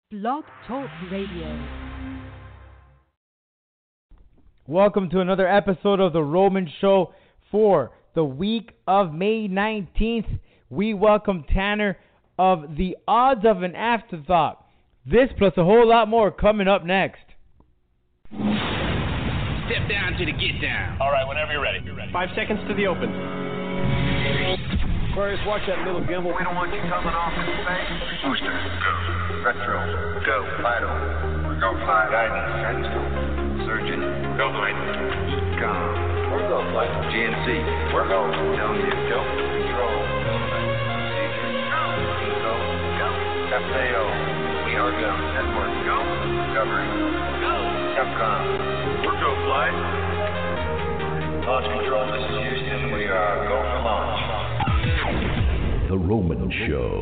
Blog Talk Radio. Welcome to another episode of The Roman Show for the week of May 19th. We welcome Tanner of The Odds of an Afterthought. This plus a whole lot more coming up next. Step down to the get down. All right, whenever you're ready. 5 seconds to the open. Aquarius, watch that little gimbal. We don't want you coming off in space. Booster, go. Retro, go. Vital, go. Flight. Guidance, go. Surgeon, go. Flight. Econ, we're go. Flight. GNC, we're go. Telling you, go. Control, procedure, go. Eco, go. FAO, we are go. Network, go. Discovery, go. Capcom, we're go. Flight. Launch control, this is Houston. We are go for launch. The Roman Show.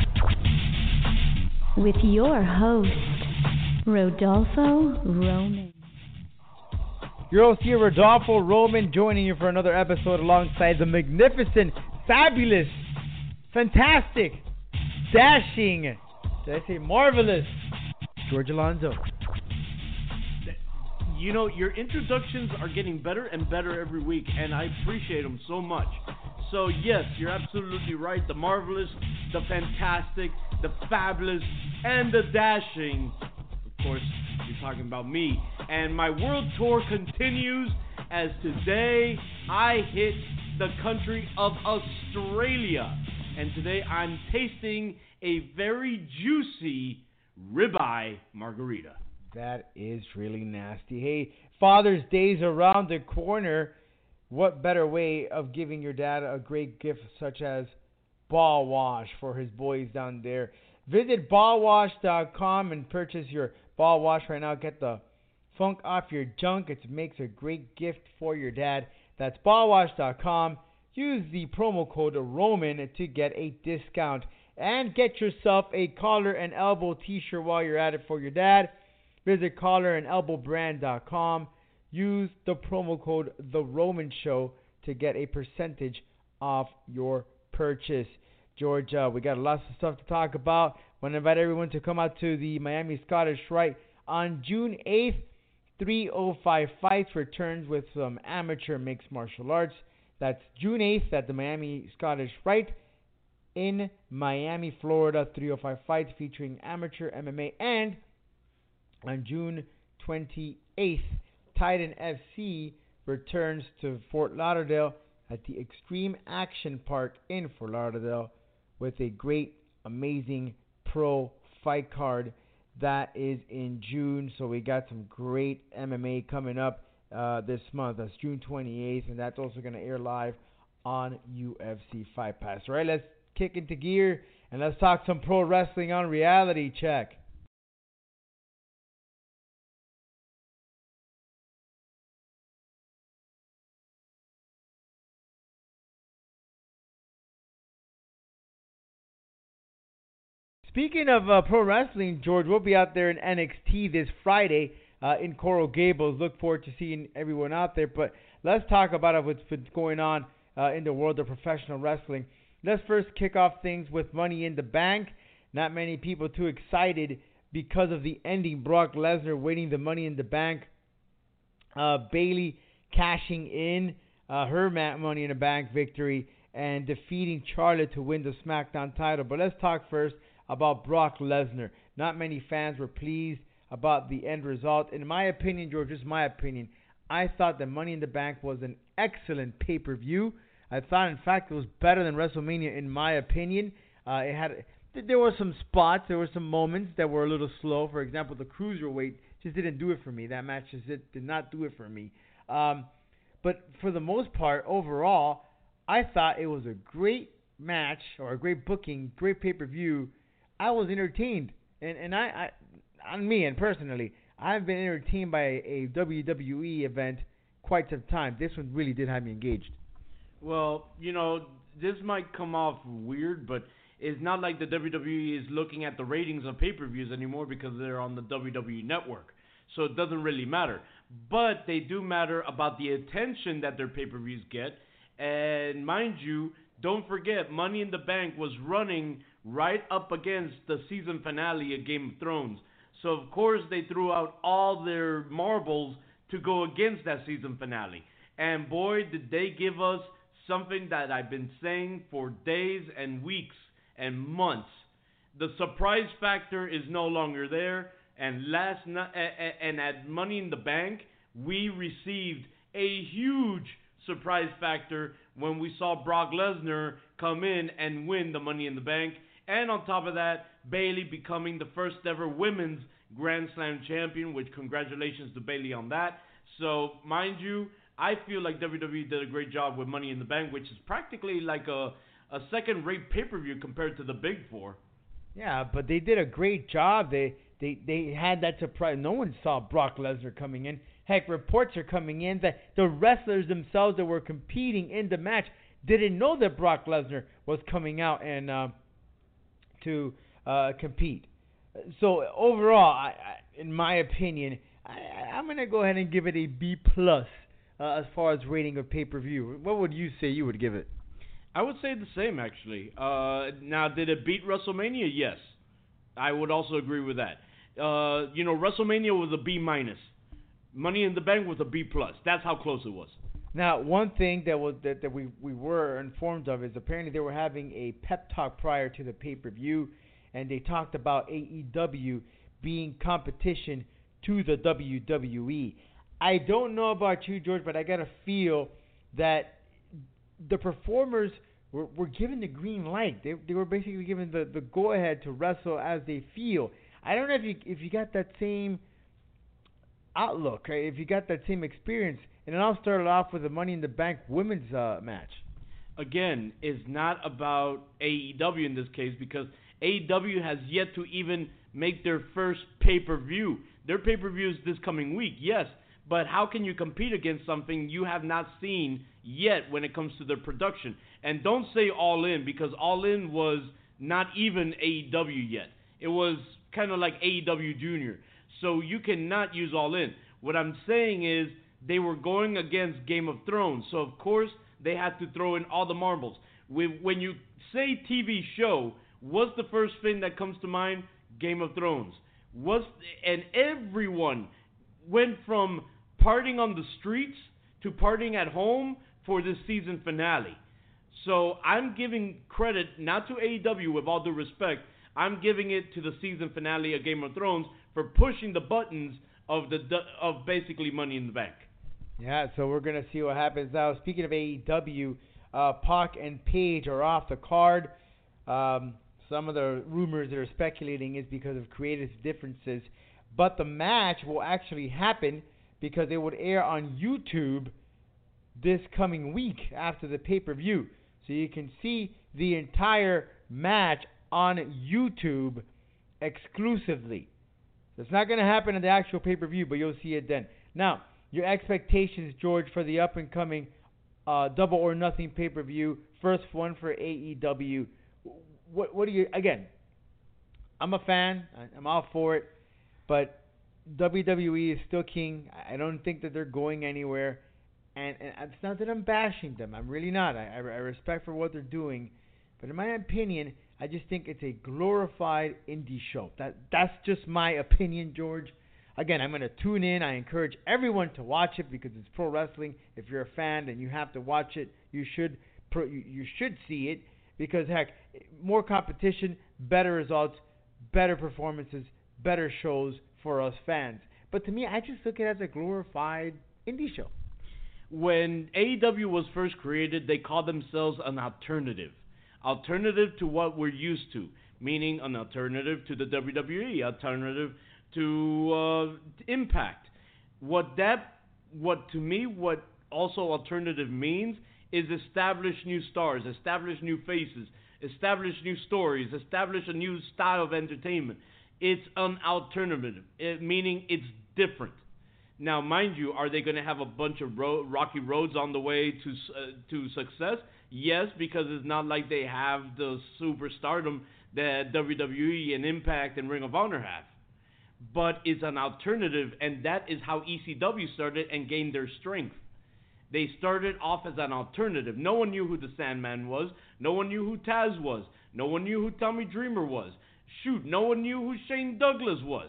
With your host, Rodolfo Roman. Your host here, Rodolfo Roman, joining you for another episode alongside the magnificent, fabulous, fantastic, dashing, did I say marvelous, George Alonso. You know, your introductions are getting better and better every week, and I appreciate them so much. So, yes, you're absolutely right. The marvelous, the fantastic, the fabulous, and the dashing. Of course, you're talking about me. And my world tour continues as today I hit the country of Australia. And today I'm tasting a very juicy ribeye margarita. That is really nasty. Hey, Father's Day's around the corner. What better way of giving your dad a great gift such as ball wash for his boys down there? Visit ballwash.com and purchase your ball wash right now. Get the funk off your junk. It makes a great gift for your dad. That's ballwash.com. Use the promo code ROMAN to get a discount. And get yourself a collar and elbow t-shirt while you're at it for your dad. Visit collarandelbowbrand.com. Use the promo code The Roman Show to get a percentage off your purchase. George, we got lots of stuff to talk about. Want to invite everyone to come out to the Miami Scottish Rite on June 8th. 305 Fights returns with some amateur mixed martial arts. That's June 8th at the Miami Scottish Rite in Miami, Florida. 305 Fights featuring amateur MMA. And on June 28th, Titan FC returns to Fort Lauderdale at the Extreme Action Park in Fort Lauderdale with a great, amazing pro fight card that is in June. So we got some great MMA coming up this month. That's June 28th, and that's also going to air live on UFC Fight Pass. All right, let's kick into gear and let's talk some pro wrestling on Reality Check. Speaking of pro wrestling, George, we'll be out there in NXT this Friday in Coral Gables. Look forward to seeing everyone out there. But let's talk about what's been going on in the world of professional wrestling. Let's first kick off things with Money in the Bank. Not many people too excited because of the ending. Brock Lesnar winning the Money in the Bank. Bayley cashing in her Money in the Bank victory and defeating Charlotte to win the SmackDown title. But let's talk first about Brock Lesnar. Not many fans were pleased about the end result. In my opinion, George, this is my opinion, I thought that Money in the Bank was an excellent pay-per-view. I thought, in fact, it was better than WrestleMania, in my opinion. There were some spots, there were some moments that were a little slow. For example, the Cruiserweight just didn't do it for me. That match just did not do it for me. But for the most part, overall, I thought it was a great match or a great booking, great pay-per-view. I was entertained, and I on me and personally, I've been entertained by a WWE event quite some time. This one really did have me engaged. Well, you know, this might come off weird, but it's not like the WWE is looking at the ratings of pay-per-views anymore because they're on the WWE Network. So it doesn't really matter. But they do matter about the attention that their pay-per-views get. And mind you, don't forget, Money in the Bank was running right up against the season finale of Game of Thrones. So, of course, they threw out all their marbles to go against that season finale. And boy, did they give us something that I've been saying for days and weeks and months. The surprise factor is no longer there. And and at Money in the Bank, we received a huge surprise factor when we saw Brock Lesnar come in and win the Money in the Bank. And on top of that, Bayley becoming the first ever women's Grand Slam champion, which congratulations to Bayley on that. So, mind you, I feel like WWE did a great job with Money in the Bank, which is practically like a second-rate pay-per-view compared to the Big Four. Yeah, but they did a great job. They had that surprise. No one saw Brock Lesnar coming in. Heck, reports are coming in that the wrestlers themselves that were competing in the match didn't know that Brock Lesnar was coming out and to compete. So overall, in my opinion, I'm gonna go ahead and give it a B plus as far as rating of pay-per-view. What would you say you would give it? I would say the same, actually. Now, did it beat WrestleMania? Yes, I would also agree with that. WrestleMania was a B minus. Money in the Bank was a B plus. That's how close it was. Now, one thing that we were informed of is apparently they were having a pep talk prior to the pay-per-view, and they talked about AEW being competition to the WWE. I don't know about you, George, but I got to feel that the performers were given the green light. They were basically given the go-ahead to wrestle as they feel. I don't know if you got that same outlook, right? If you got that same experience. And then I'll start it off with the Money in the Bank women's match. Again, it's not about AEW in this case because AEW has yet to even make their first pay-per-view. Their pay-per-view is this coming week, yes. But how can you compete against something you have not seen yet when it comes to their production? And don't say All In, because All In was not even AEW yet. It was kind of like AEW Junior. So you cannot use All In. What I'm saying is they were going against Game of Thrones. So, of course, they had to throw in all the marbles. When you say TV show, what's the first thing that comes to mind? Game of Thrones. And everyone went from partying on the streets to partying at home for this season finale. So I'm giving credit not to AEW with all due respect. I'm giving it to the season finale of Game of Thrones for pushing the buttons of basically Money in the Bank. Yeah, so we're going to see what happens now. Speaking of AEW, Pac and Paige are off the card. Some of the rumors that are speculating is because of creative differences. But the match will actually happen because it would air on YouTube this coming week after the pay-per-view. So you can see the entire match on YouTube exclusively. So it's not going to happen at the actual pay-per-view, but you'll see it then. Now, your expectations, George, for the up-and-coming Double or Nothing pay-per-view, first one for AEW. What do you, again, I'm a fan. I'm all for it. But WWE is still king. I don't think that they're going anywhere. And it's not that I'm bashing them. I'm really not. I respect for what they're doing. But in my opinion, I just think it's a glorified indie show. That's just my opinion, George. Again, I'm going to tune in. I encourage everyone to watch it because it's pro wrestling. If you're a fan and you have to watch it, you should see it because, heck, more competition, better results, better performances, better shows for us fans. But to me, I just look at it as a glorified indie show. When AEW was first created, they called themselves an alternative to what we're used to, meaning an alternative to the WWE, alternative to Impact. What also alternative means is establish new stars, establish new faces, establish new stories, establish a new style of entertainment. It's an alternative, meaning it's different. Now, mind you, are they going to have a bunch of rocky roads on the way to success? Yes, because it's not like they have the superstardom that WWE and Impact and Ring of Honor have. But it's an alternative, and that is how ECW started and gained their strength. They started off as an alternative. No one knew who the Sandman was. No one knew who Taz was. No one knew who Tommy Dreamer was. Shoot, no one knew who Shane Douglas was.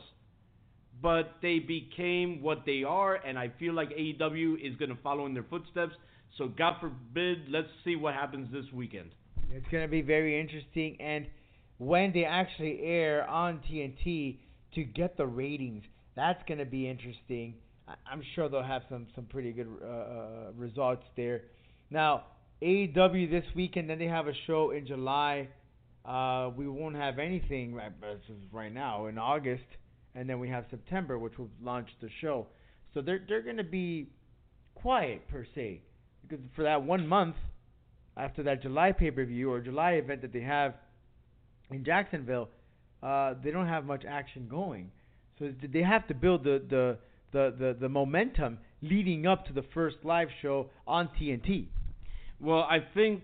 But they became what they are, and I feel like AEW is going to follow in their footsteps. So God forbid, let's see what happens this weekend. It's going to be very interesting, and when they actually air on TNT to get the ratings, that's going to be interesting. I'm sure they'll have some pretty good results there. Now, AEW this weekend, then they have a show in July. We won't have anything right now in August, and then we have September, which will launch the show. So they're going to be quiet per se, because for that 1 month after that July pay-per-view or July event that they have in Jacksonville, they don't have much action going. So they have to build the momentum leading up to the first live show on TNT. Well, I think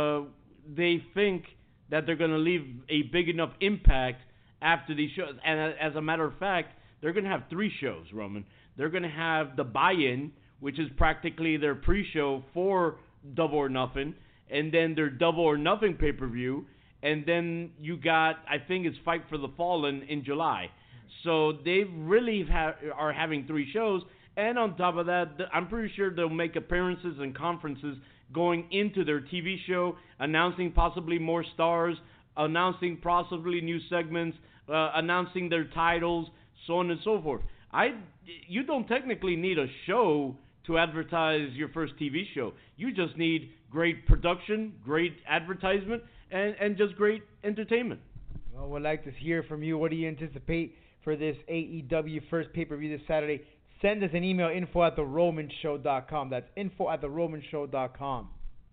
they think that they're going to leave a big enough impact after these shows. And as a matter of fact, they're going to have 3 shows, Roman. They're going to have the buy-in, which is practically their pre-show for Double or Nothing, and then their Double or Nothing pay-per-view, and then you got, I think it's Fight for the Fallen in July. So they really are having 3 shows, and on top of that, I'm pretty sure they'll make appearances and conferences going into their TV show, announcing possibly more stars, announcing possibly new segments, announcing their titles, so on and so forth. You don't technically need a show to advertise your first TV show. You just need great production, great advertisement, and just great entertainment. Well, we'd like to hear from you. What do you anticipate for this AEW first pay-per-view this Saturday? Send us an email, info@theromanshow.com. That's info@theromanshow.com.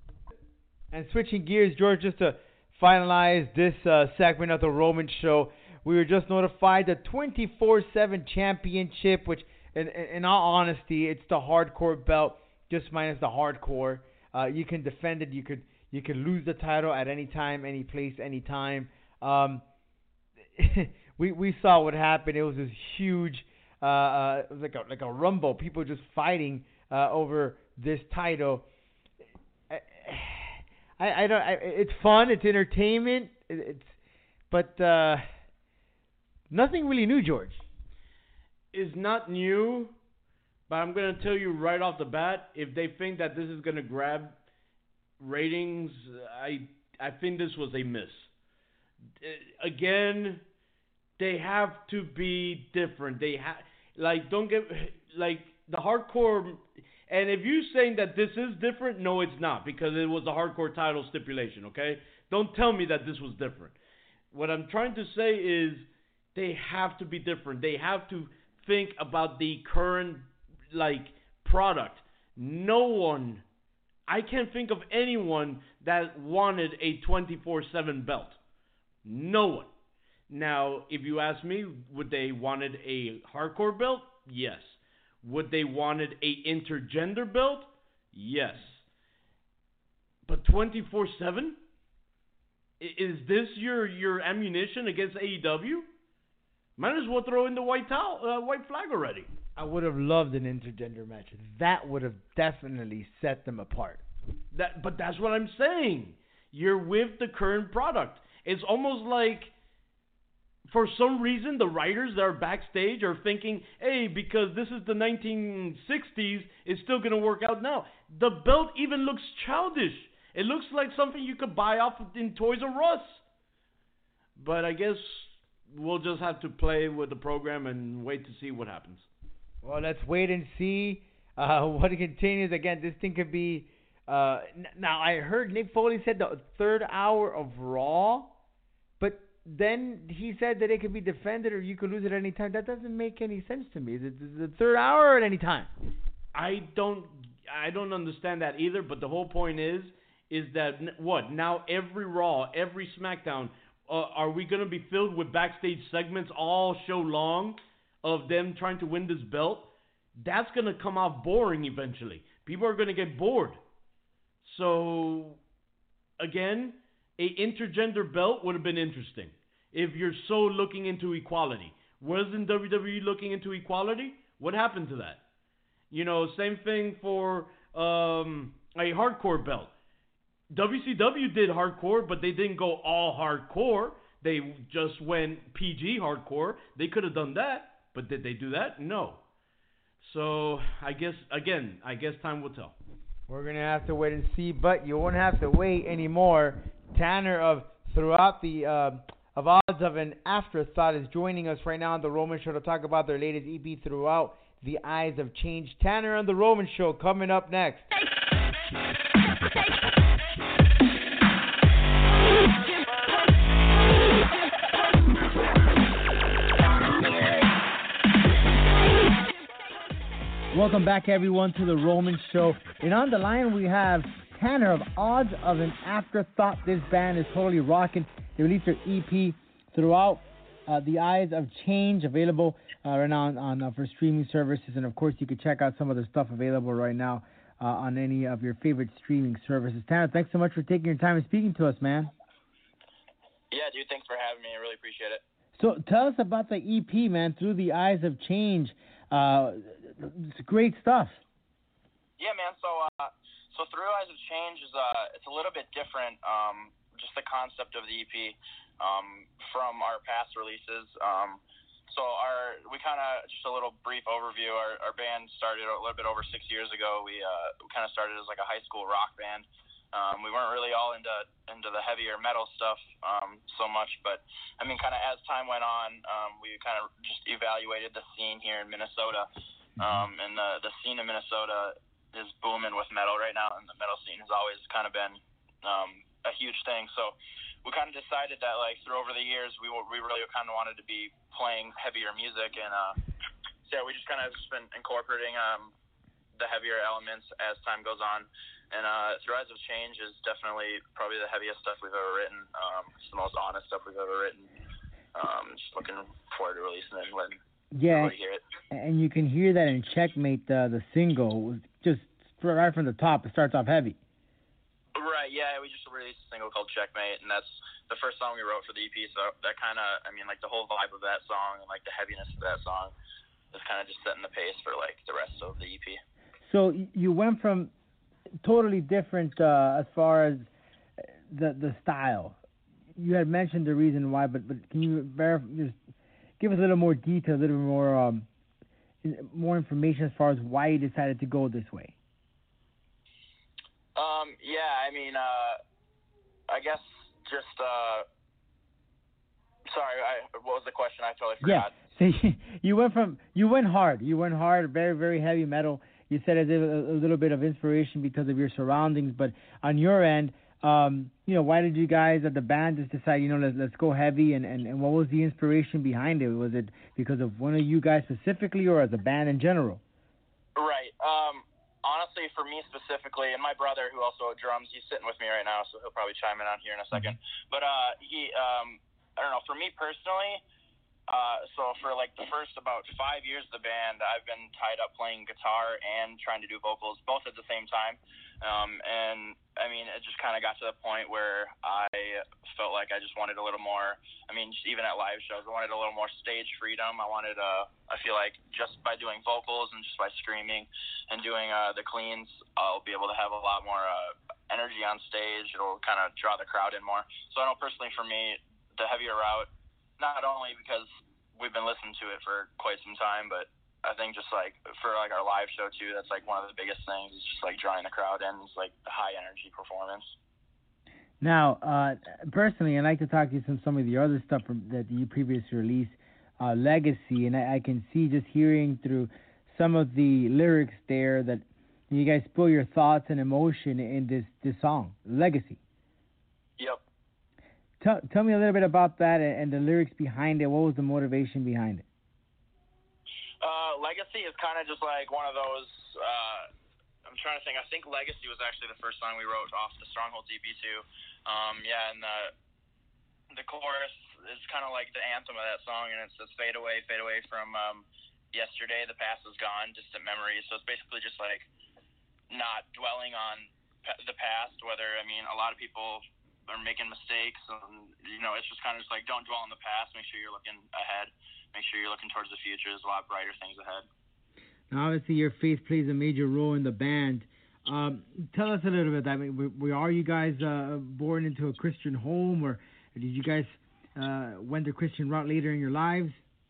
And switching gears, George, just to finalize this segment of the Roman Show, we were just notified the 24/7 championship, which, in all honesty, it's the hardcore belt, just minus the hardcore. You can defend it. You could lose the title at any time, any place, any time. We saw what happened. It was this huge, it was like a rumble. People just fighting over this title. I don't. It's fun. It's entertainment. But nothing really new, George. Is not new, but I'm going to tell you right off the bat, if they think that this is going to grab ratings, I think this was a miss. Again, they have to be different. Don't get the hardcore. And if you're saying that this is different, no, it's not, because it was a hardcore title stipulation. Okay, don't tell me that this was different. What I'm trying to say is they have to be different. They have to think about the current product. I can't think of anyone that wanted a 24/7 belt. No one. Now, if you ask me, would they wanted a hardcore belt? Yes. Would they wanted a intergender belt? Yes. But 24/7? Is this your ammunition against AEW? Might as well throw in the white flag already. I would have loved an intergender match. That would have definitely set them apart. But that's what I'm saying. You're with the current product. It's almost like, for some reason, the writers that are backstage are thinking, hey, because this is the 1960s, it's still going to work out now. The belt even looks childish. It looks like something you could buy off in Toys R Us. But I guess we'll just have to play with the program and wait to see what happens. Well, let's wait and see what it continues. Again, this thing could be... now, I heard Nick Foley said the 3rd hour of Raw, but then he said that it could be defended or you could lose it at any time. That doesn't make any sense to me. Is it the 3rd hour or at any time? I don't understand that either, but the whole point is that, now every Raw, every SmackDown, are we going to be filled with backstage segments all show long of them trying to win this belt? That's going to come off boring eventually. People are going to get bored. So, again, a intergender belt would have been interesting if you're so looking into equality. Wasn't WWE looking into equality? What happened to that? Same thing for a hardcore belt. WCW did hardcore, but they didn't go all hardcore. They just went PG hardcore. They could have done that, but did they do that? No. So I guess time will tell. We're going to have to wait and see, but you won't have to wait anymore. Tanner of Throughout the of Odds of an Afterthought is joining us right now on The Roman Show to talk about their latest EP, Throughout the Eyes of Change. Tanner on The Roman Show coming up next. Welcome back, everyone, to The Roman Show. And on the line, we have Tanner of Odds of an Afterthought. This band is totally rocking. They released their EP Throughout the Eyes of Change, available right now on for streaming services. And, of course, you can check out some of the stuff available right now on any of your favorite streaming services. Tanner, thanks so much for taking your time and speaking to us, man. Yeah, dude, thanks for having me. I really appreciate it. So tell us about the EP, man, Through the Eyes of Change. It's great stuff. Yeah, man. So Through Eyes of Change is it's a little bit different. Just the concept of the EP from our past releases. We kind of just a little brief overview. Our band started a little bit over 6 years ago. We kind of started as like a high school rock band. We weren't really all into the heavier metal stuff so much, but I mean, kind of as time went on, we kind of just evaluated the scene here in Minnesota. And the scene in Minnesota is booming with metal right now, and the metal scene has always kind of been a huge thing. So we kind of decided that, like, through over the years, we really kind of wanted to be playing heavier music, and so yeah, we just kind of been incorporating the heavier elements as time goes on. And Through Eyes of Change is definitely probably the heaviest stuff we've ever written. It's the most honest stuff we've ever written. Just looking forward to releasing it and letting everybody hear it. And you can hear that in Checkmate, the single, just right from the top. It starts off heavy. Right, yeah, we just released a single called Checkmate, and that's the first song we wrote for the EP, so that kind of, I mean, like, the whole vibe of that song and, like, the heaviness of that song is kind of just setting the pace for, like, the rest of the EP. So you went from totally different as far as the style. You had mentioned the reason why, but can you just give us a little more detail, a little more information as far as why you decided to go this way? Yeah, I mean, I guess just, sorry, what was the question? I totally forgot. Yeah, so you went hard, very, very heavy metal. You said as if a little bit of inspiration because of your surroundings, but on your end, why did you guys at the band just decide, let's go heavy, and what was the inspiration behind it? Was it because of one of you guys specifically, or as a band in general? Right. Honestly, for me specifically, and my brother, who also drums, he's sitting with me right now, so he'll probably chime in on here in a second. But I don't know, for me personally, so for like the first about 5 years of the band, I've been tied up playing guitar and trying to do vocals both at the same time. And I mean, it just kind of got to the point where I felt like I just wanted a little more, I mean, just even at live shows, I wanted a little more stage freedom. I feel like just by doing vocals and just by screaming and doing the cleans, I'll be able to have a lot more energy on stage. It'll kind of draw the crowd in more. So I know personally for me, the heavier route, not only because we've been listening to it for quite some time, but I think just like for like our live show too, that's like one of the biggest things is just like drawing the crowd in. It's like the high energy performance. Now, personally, I'd like to talk to you some of the other stuff that you previously released, Legacy, and I can see just hearing through some of the lyrics there that you guys spill your thoughts and emotion in this song, Legacy. Yep. Tell me a little bit about that and the lyrics behind it. What was the motivation behind it? Legacy is kind of just like one of those, I'm trying to think, I think Legacy was actually the first song we wrote off the Stronghold EP too. And the chorus is kind of like the anthem of that song, and it says fade away from yesterday, the past is gone, distant memories. So it's basically just like not dwelling on the past, a lot of people are making mistakes, and it's just kind of just like don't dwell on the past, make sure you're looking ahead. Make sure you're looking towards the future. There's a lot brighter things ahead. Now, obviously, your faith plays a major role in the band. Tell us a little bit. I mean, are you guys born into a Christian home, or did you guys went the Christian route later in your lives?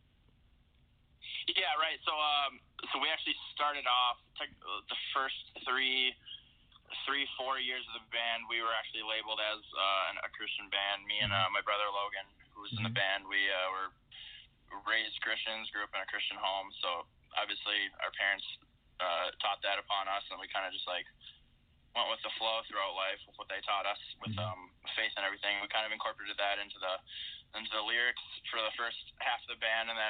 Yeah, right. So we actually started off the first 3-4 years of the band. We were actually labeled as a Christian band. Me and my brother Logan, who was in the band, we were raised Christians, grew up in a Christian home. So obviously our parents taught that upon us, and we kind of just like went with the flow throughout life with what they taught us with faith and everything. We kind of incorporated that into the lyrics for the first half of the band, and then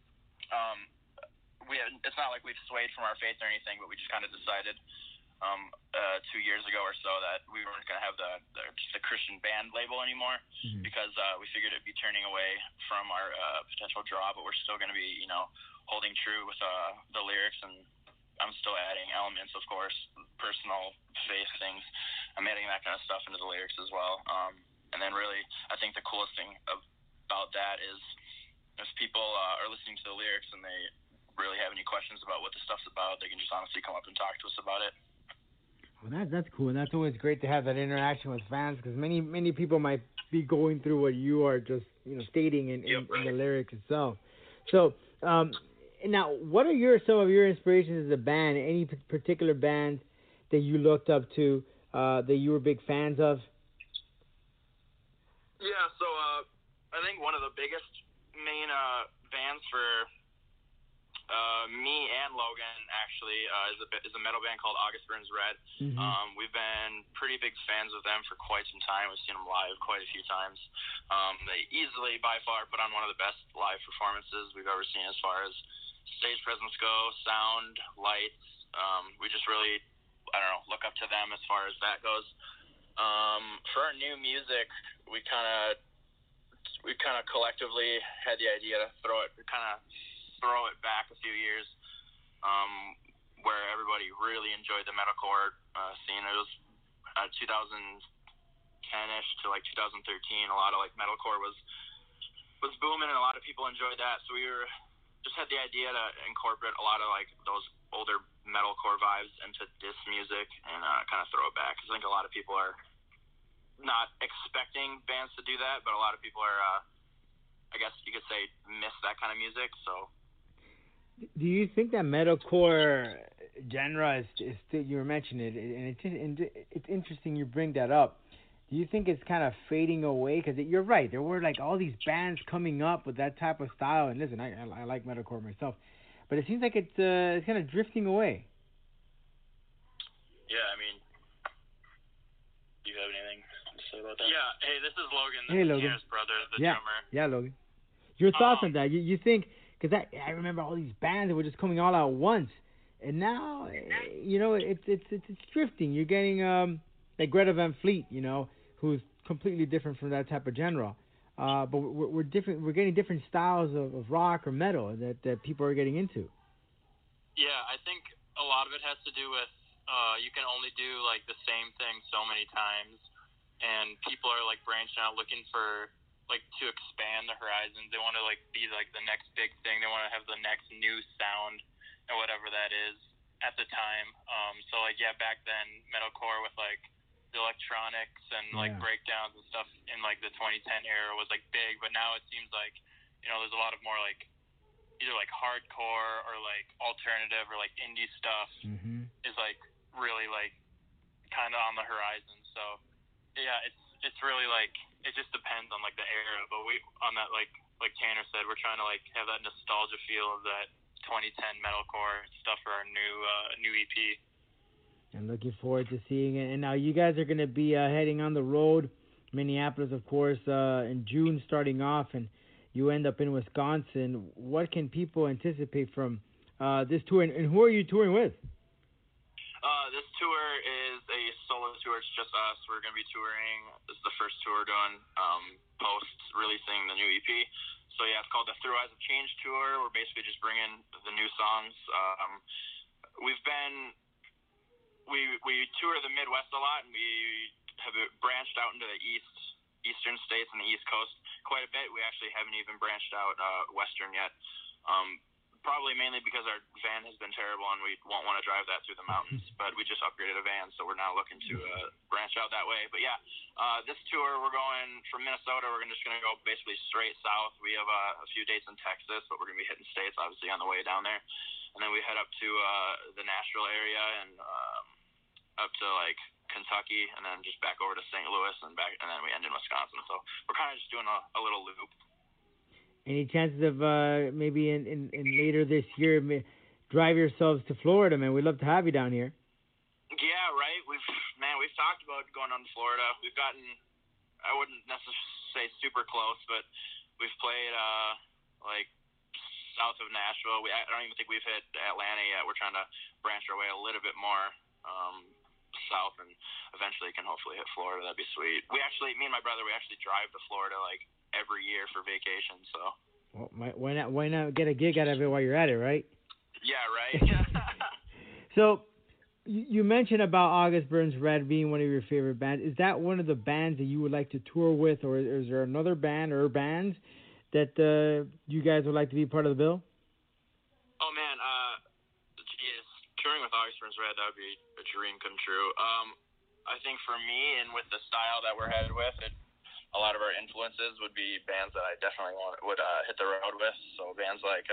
it's not like we've swayed from our faith or anything, but we just kind of decided 2 years ago or so that we weren't going to have the Christian band label anymore, because we figured it'd be turning away from our potential draw, but we're still going to be, holding true with the lyrics, and I'm still adding elements, of course, personal faith things. I'm adding that kind of stuff into the lyrics as well. And then really, I think the coolest thing about that is if people are listening to the lyrics and they really have any questions about what the stuff's about, they can just honestly come up and talk to us about it. Well, that's cool, and that's always great to have that interaction with fans, because many people might be going through what you are just stating in the lyrics itself. So now, what are some of your inspirations as a band? Any particular band that you looked up to, that you were big fans of? Yeah, so I think one of the biggest main bands for me and Logan actually is a metal band called August Burns Red. We've been pretty big fans of them for quite some time. We've seen them live quite a few times. They easily, by far, put on one of the best live performances we've ever seen as far as stage presence go, sound, lights. We just really, look up to them as far as that goes. For our new music, we kind of collectively had the idea to throw it back a few years, where everybody really enjoyed the metalcore scene. It was 2010-ish to like 2013. A lot of like metalcore was booming, and a lot of people enjoyed that. So we just had the idea to incorporate a lot of like those older metalcore vibes into this music and kind of throw it back. 'Cause I think a lot of people are not expecting bands to do that, but a lot of people are, I guess you could say, miss that kind of music. So. Do you think that metalcore genre is still, you were mentioning it, and it's interesting you bring that up. Do you think it's kind of fading away? Because you're right, there were like all these bands coming up with that type of style, and listen, I like metalcore myself, but it seems like it's kind of drifting away. Yeah, I mean, do you have anything to say about that? Yeah, hey, this is Logan. Hey, Logan. Tanner's brother, the drummer. Yeah, Logan. Your thoughts on that? You think, because I remember all these bands that were just coming all at once, and now, it's drifting. You're getting like Greta Van Fleet, who's completely different from that type of genre. But we're different. We're getting different styles of rock or metal that people are getting into. Yeah, I think a lot of it has to do with you can only do like the same thing so many times, and people are like branching out, looking for like to expand the horizons. They want to like be like the next big thing. They want to have the next new sound and whatever that is at the time. So like back then metalcore with like the electronics and like breakdowns and stuff in like the 2010 era was like big, but now it seems like there's a lot of more like either like hardcore or like alternative or like indie stuff is like really like kind of on the horizon. So yeah, it's really like it just depends on like the era, but we on that like Tanner said, we're trying to like have that nostalgia feel of that 2010 metalcore stuff for our new EP. And looking forward to seeing it. And now you guys are going to be heading on the road, Minneapolis, of course, in June starting off, and you end up in Wisconsin. What can people anticipate from this tour, and who are you touring with? This tour is a solo tour. It's just us. We're going to be touring. This is the first tour doing post-releasing the new EP. So, yeah, it's called the Through Eyes of Change Tour. We're basically just bringing the new songs. We tour the Midwest a lot, and we have branched out into the eastern states and the East Coast quite a bit. We actually haven't even branched out western yet. probably mainly because our van has been terrible and we won't want to drive that through the mountains. But we just upgraded a van, so we're now looking to branch out that way. But yeah, this tour we're going from Minnesota. We're just going to go basically straight south. We have a few dates in Texas, but we're going to be hitting states obviously on the way down there. And then we head up to the Nashville area and up to like Kentucky, and then just back over to St. Louis and back, and then we end in Wisconsin. So we're kind of just doing a little loop. Any chances of maybe in later this year drive yourselves to Florida, man? We'd love to have you down here. Yeah, right. We've talked about going on to Florida. We've gotten, I wouldn't necessarily say super close, but we've played like south of Nashville. I don't even think we've hit Atlanta yet. We're trying to branch our way a little bit more south, and eventually can hopefully hit Florida. That'd be sweet. Me and my brother, we actually drive to Florida like every year for vacation. So. Well, why not get a gig out of it while you're at it, right? Yeah, right. So, you mentioned about August Burns Red being one of your favorite bands. Is that one of the bands that you would like to tour with, or is there another band or bands that you guys would like to be part of the bill? Oh man, geez, touring with August Burns Red, that would be a dream come true. I think for me and with the style that we're headed with, a lot of our influences would be bands that I definitely would hit the road with. So bands like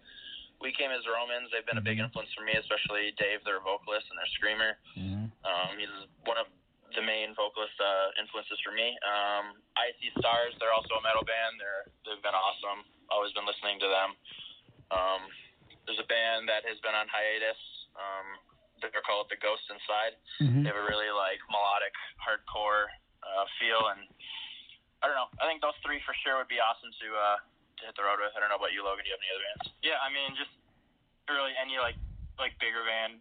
We Came as Romans, they've been a big influence for me, especially Dave, their vocalist, and their screamer. Mm-hmm. He's one of the main vocalist influences for me. Icy Stars, they're also a metal band. They've been awesome. Always been listening to them. There's a band that has been on hiatus. They're called The Ghost Inside. Mm-hmm. They have a really like melodic, hardcore feel, and I don't know. I think those three for sure would be awesome to hit the road with. I don't know about you, Logan. Do you have any other bands? Yeah, I mean, just really any like bigger band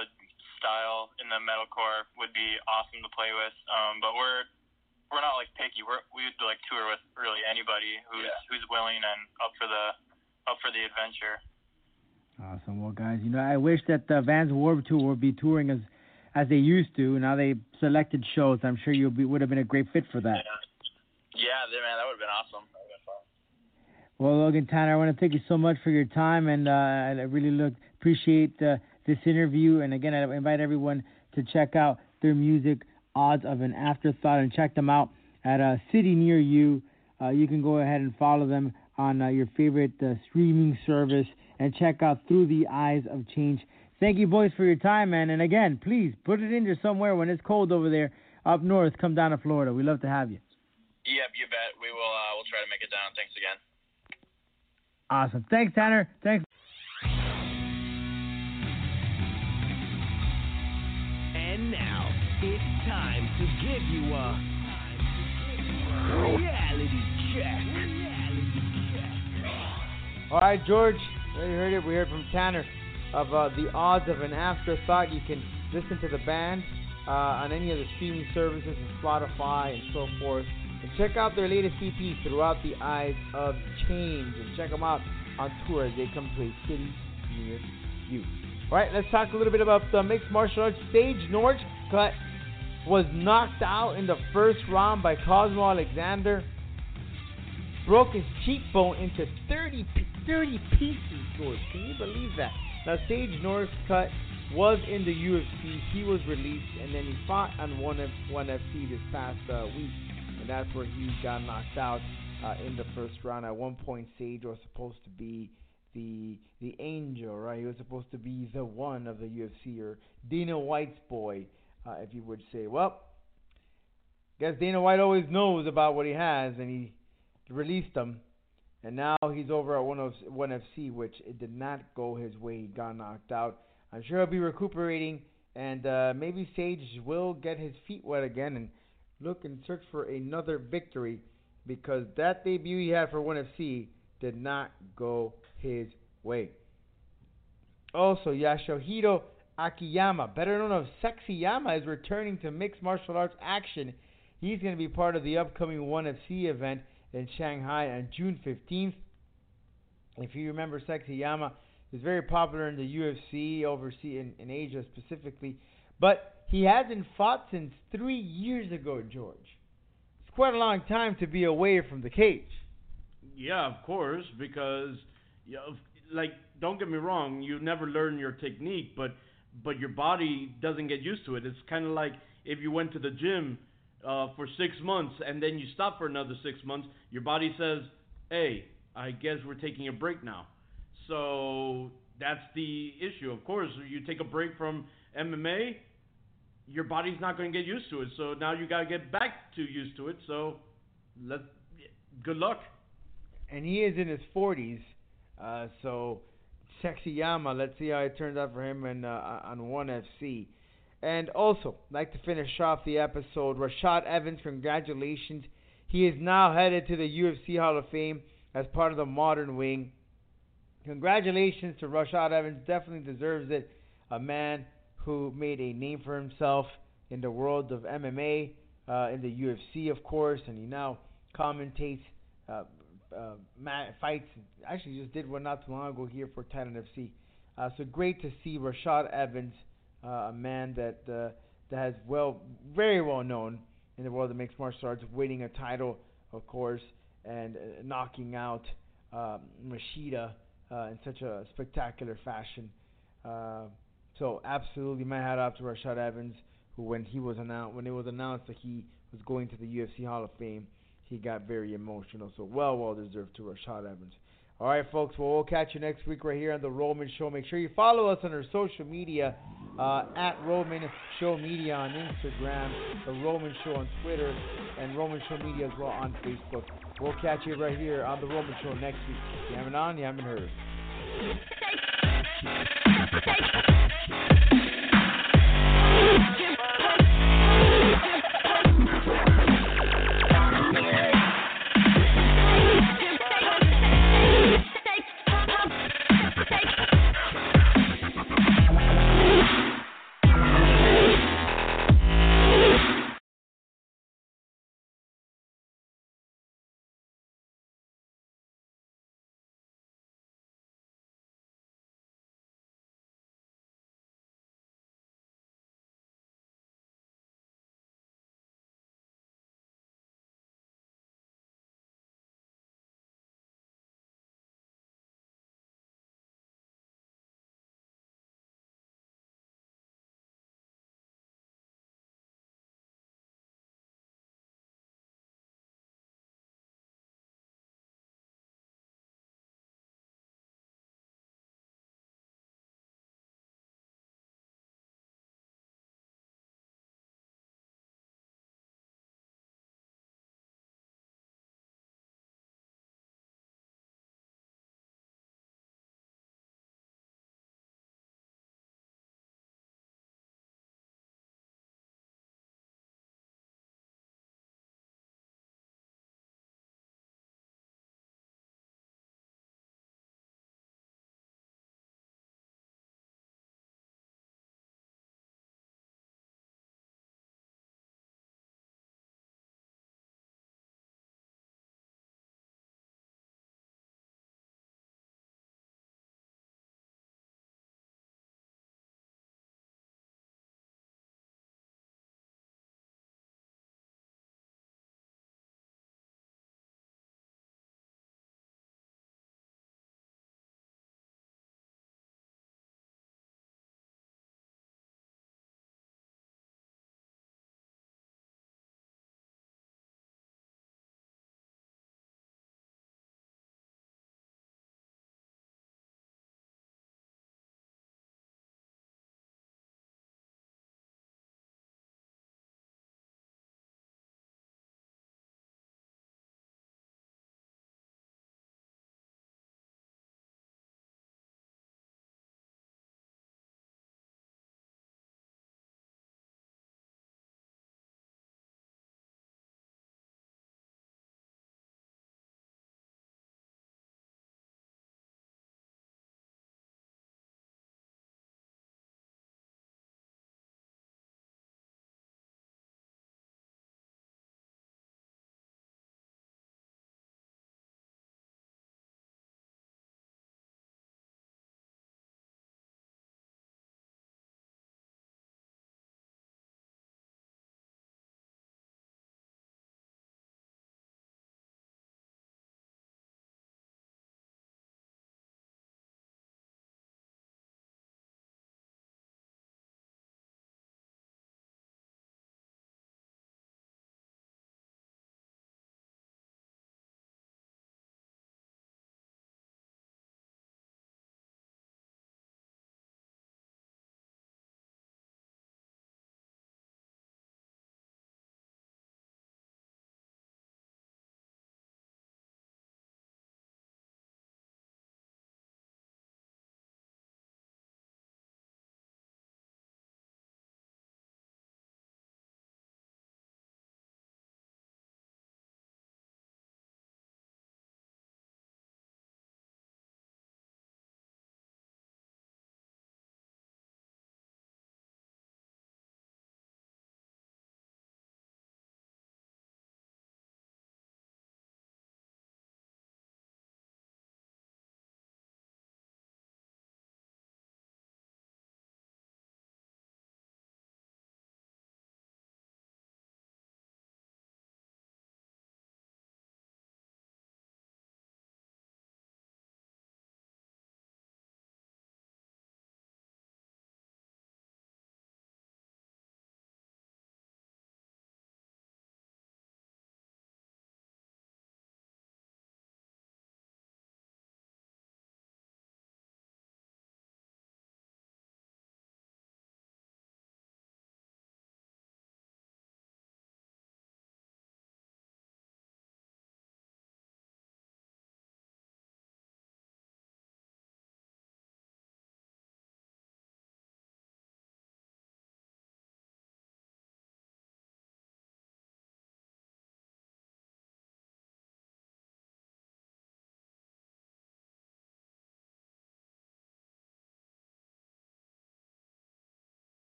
style in the metalcore would be awesome to play with. But we're not like picky. We'd like tour with really anybody who's willing and up for the adventure. Awesome. Well, guys, I wish that the Vans Warped Tour would be touring as they used to. Now they selected shows. I'm sure you would have been a great fit for that. Yeah, man, that would have been awesome. That would have been fun. Well, Logan, Tanner, I want to thank you so much for your time, and I really appreciate this interview. And again, I invite everyone to check out their music, Odds of an Afterthought, and check them out at a city near you. You can go ahead and follow them on your favorite streaming service and check out Through the Eyes of Change. Thank you, boys, for your time, man. And again, please put it in there somewhere when it's cold over there up north. Come down to Florida. We'd love to have you. Yep, you bet. We will. We'll try to make it down. Thanks again. Awesome. Thanks, Tanner. Thanks. And now it's time to give you a reality check. All right, George. You heard it. We heard from Tanner of The Odds of an Afterthought. You can listen to the band on any of the streaming services and Spotify and so forth. And check out their latest EP, Throughout the Eyes of Change. And check them out on tour as they come to a city near you. All right, let's talk a little bit about the mixed martial arts. Sage Northcutt was knocked out in the first round by Cosmo Alexander. Broke his cheekbone into 30 pieces, George. Can you believe that? Now, Sage Northcutt was in the UFC. He was released, and then he fought on ONE FC this past week. And that's where he got knocked out in the first round. At one point, Sage was supposed to be the angel, right? He was supposed to be the one of the UFC, or Dana White's boy, if you would say. Well, guess Dana White always knows about what he has, and he released him. And now he's over at ONE FC, which it did not go his way. He got knocked out. I'm sure he'll be recuperating, and maybe Sage will get his feet wet again and look and search for another victory, because that debut he had for ONE FC did not go his way. Also, Yasuhiro Akiyama, better known as Sexy Yama, is returning to mixed martial arts action. He's going to be part of the upcoming ONE FC event in Shanghai on June 15th. If you remember, Sexy Yama is very popular in the UFC, overseas in Asia specifically, but he hasn't fought since 3 years ago, George. It's quite a long time to be away from the cage. Yeah, of course, because like, don't get me wrong, you never learn your technique, but your body doesn't get used to it. It's kind of like if you went to the gym for 6 months and then you stop for another 6 months, your body says, hey, I guess we're taking a break now. So that's the issue. Of course, you take a break from MMA, your body's not going to get used to it. So now you got to get back to used to it. So good luck. And he is in his 40s. So Sexyama, let's see how it turns out for him on ONE FC. And also, like to finish off the episode, Rashad Evans, congratulations. He is now headed to the UFC Hall of Fame as part of the Modern Wing. Congratulations to Rashad Evans. Definitely deserves it. A man who made a name for himself in the world of MMA, in the UFC, of course, and he now commentates fights. Actually, just did one not too long ago here for Titan FC. So great to see Rashad Evans, a man that has very well known in the world of mixed martial arts, winning a title, of course, and knocking out Machida in such a spectacular fashion. So absolutely, my hat off to Rashad Evans, who when it was announced that he was going to the UFC Hall of Fame, he got very emotional. So well deserved to Rashad Evans. All right, folks. Well, we'll catch you next week right here on The Roman Show. Make sure you follow us on our social media, at Roman Show Media on Instagram, The Roman Show on Twitter, and Roman Show Media as well on Facebook. We'll catch you right here on The Roman Show next week. You haven't on, you haven't heard.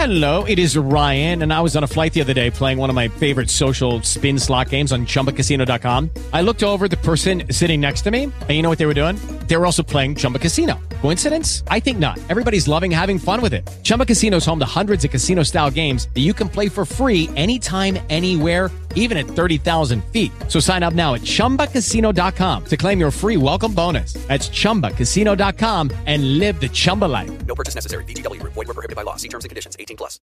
Hello, it is Ryan, and I was on a flight the other day playing one of my favorite social spin slot games on ChumbaCasino.com. I looked over at the person sitting next to me, and you know what they were doing? They were also playing Chumba Casino. Coincidence? I think not. Everybody's loving having fun with it. Chumba Casino is home to hundreds of casino-style games that you can play for free anytime, anywhere, even at 30,000 feet. So sign up now at ChumbaCasino.com to claim your free welcome bonus. That's ChumbaCasino.com and live the Chumba life. No purchase necessary. VGW. Void where prohibited by law. See terms and conditions. 18+.